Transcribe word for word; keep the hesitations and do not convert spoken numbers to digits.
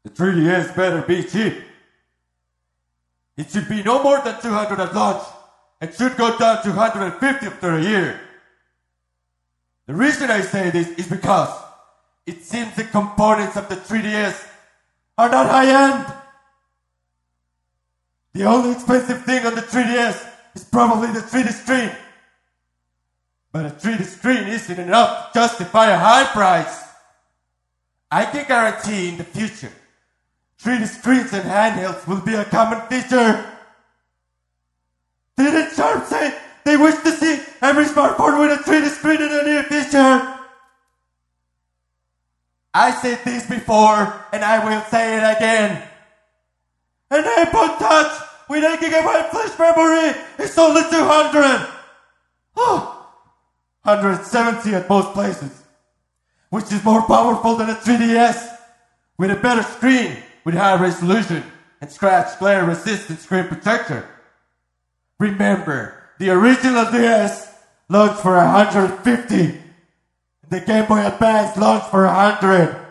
The three D S better be cheap. It should be no more than two hundred at launch and should go down to one hundred fifty after a year. The reason I say this is because it seems the components of the three D S are not high-end. The only expensive thing on the three D S is probably the three D screen. But a three D screen isn't enough to justify a high price. I can guarantee in the future, three D screens and handhelds will be a common feature. Didn't Sharp say they wish to see every smartphone with a three D screen in the near future? I said this before, and I will say it again. An iPod Touch with eight gigabyte flash memory is only two hundred. Oh, one hundred seventy at most places, which is more powerful than a three D S, with a better screen, with high resolution, and scratch glare resistant screen protector. Remember, the original D S launched for one hundred fifty. The Game Boy Advance launched for one hundred.